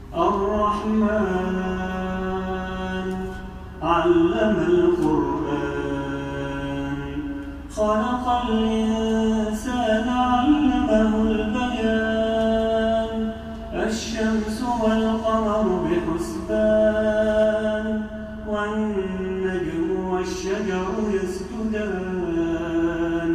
الرحمن علم القرآن خلق الإنسان علمه البيان الشمس والقمر بحسبان والنجم والشجر يسجدان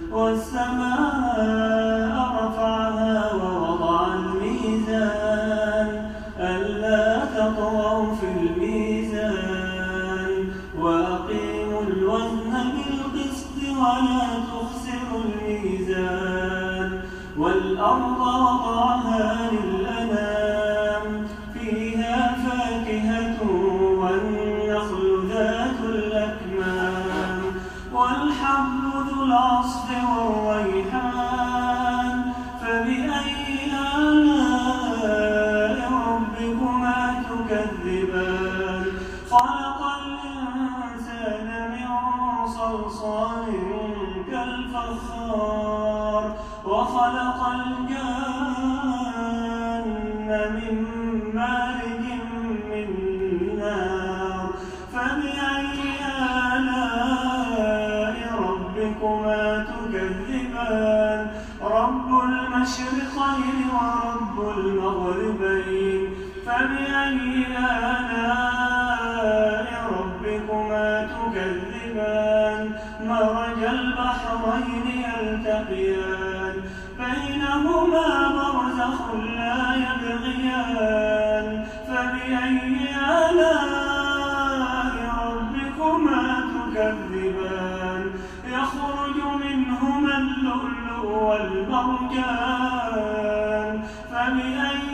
والسماء رفعها ووضع الميزان ألا تطغوا في الميزان وأقيموا الوزن بالقسط ولا تخسروا الميزان والأرض وضعها للأنام فيها فاكهة والنخل ذات الأكمام والحب ذو العصف والريحان فبأي آلاء ربكما تكذبان خلق الإنسان من صلصال كالفخار وخلق الجن من مارج من نار فبأي آلاء ربكما تكذبان رب المشرقين ورب المغربين فبأي آلاء ربكما تكذبان مرج البحرين يلتقيان بينهما برزخ لا يبغيان فبأي آلاء ربكما تكذبان يخرج منهما اللؤلؤ والمرجان فبأي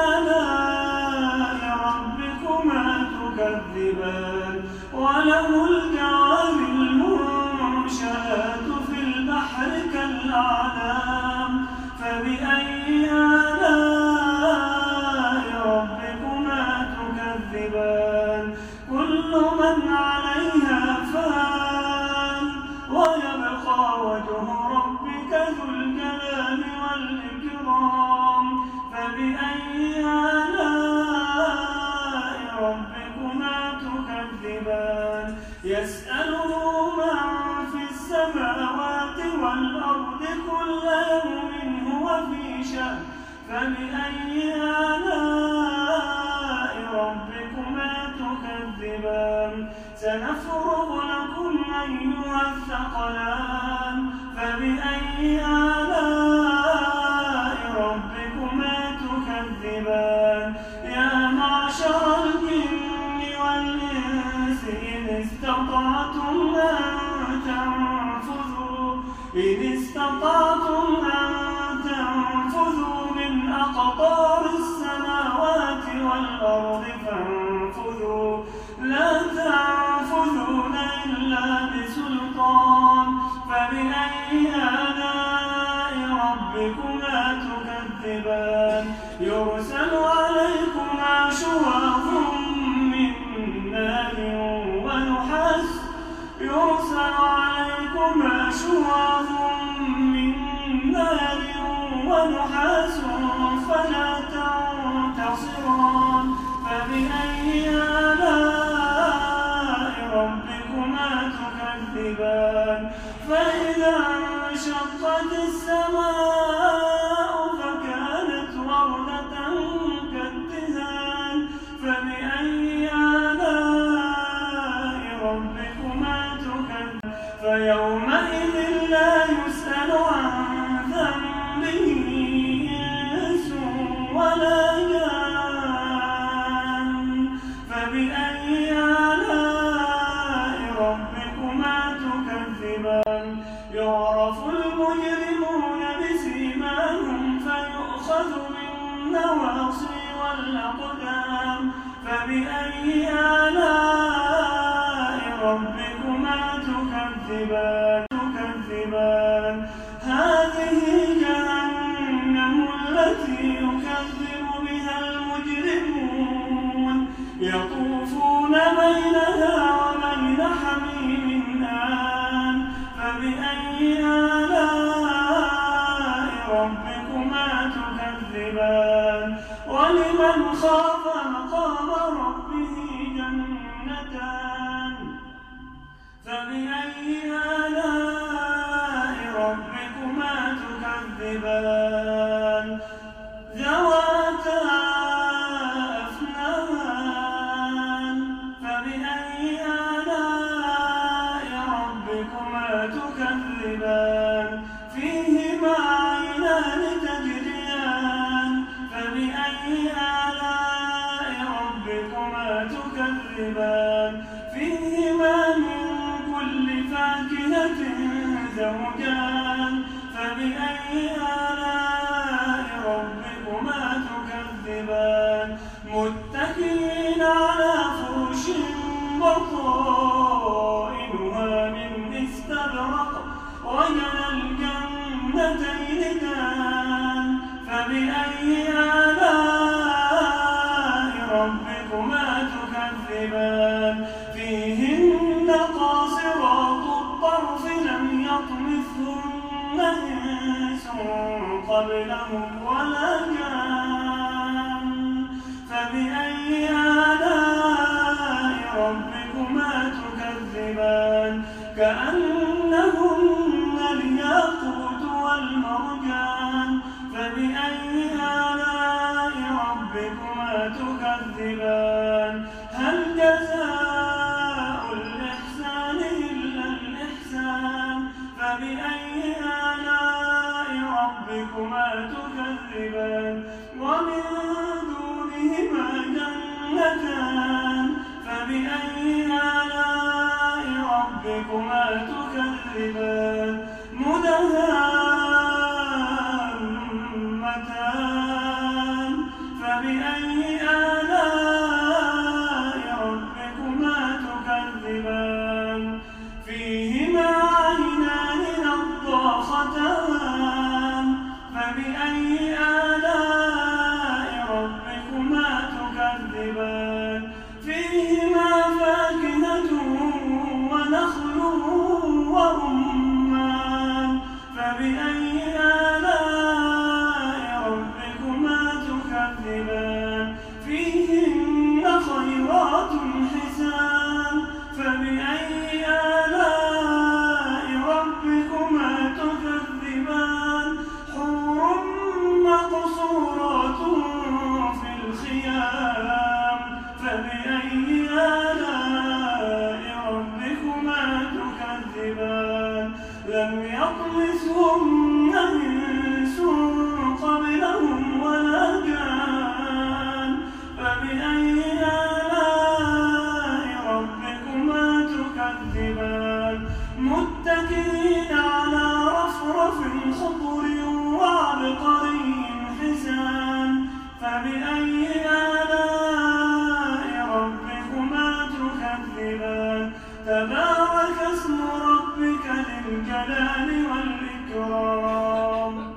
آلاء ربكما تكذبان وله الجوار المنشآت في البحر كالأعلام فبأي آلاء ربكما تكذبان كل من عليها فان ويبقى وجه ربك ذو الجلال والإكرام فبأي آلاء ربكما تكذبان يسأله من في السماوات والأرض كل يوم هو في شأن فبأي آلاء ربكما تكذبان سنفرغ لكم أيها الثقلان فبأي آلاء ربكما تكذبان يا معشر الجن والإنس إن استطعتم أن تنفذوا من أقطار السماوات والأرض فانفذوا لا تنفذون إلا بسلطان فبأي آلاء ربكما تكذبان يرسل عليكما شواظ من نار ونحاس فلا تنتصران فبأي آلاء ربكما تكذبان فإذا انشقت السماء فكانت وردة كالدهان فبأي آلاء ربكما تكذبان فيومئذ لا يسأل عن ذنبه إنس ولا جان فبأي آلاء ربكما تكذبان يعرف المجرمون بسيماهم فيؤخذ بالنواصي والأقدام فبأي آلاء ربكما تكذبان هذه جهنم التي يكذب بها المجرمون يطوفون بينها وبين حميم آن فبأي آلاء ربكما تكذبان ولمن خاف مقام ربه جنتان فبأي آلاء ربكما تكذبان ذواتا أفنان فبأي آلاء ربكما تكذبان فيهما عينان تجريان فبأي آلاء ربكما تكذبان فيهما من كل فاكهة زوجان فبأي آلاء ربكما تكذبان متكئين على فرش بطائنها من استبرق وجنى الجنتين دان فبأي آلاء ربكما تكذبان فيهن قاصرات الطرف لم يطمثهن إنس قبلهم ولا جان فبأي آلاء ربكما تكذبان كأنهن الياقوت والمرجان فبأي آلاء ربكما تكذبان هل جزاء الإحسان إلا الإحسان فبأي آلاء ربكما تكذبان ومن دونهما جنتان فبأي آلاء ربكما تكذبان مدهامتان فبأي آلاء ربكما تكذبان فيهما عينان نضاختان فبأي آلاء ربكما تكذبان فيهما فاكهة ونخل ورمان فبأي آلاء ربكما تكذبان فيهن خيرات حسان فبأي آلاء ربكما تكذبان حور مقصورات في الخيام فبأي آلاء ربكما تكذبان لم يطمثهن إنس قبلهم ولا جان فبأي آلاء ربكما تكذبان متكئين على رفرف خضر وعبقري حسان فبأي آلاء ربكما تكذبان تبارك اسم ربك ذي الجلال والإكرام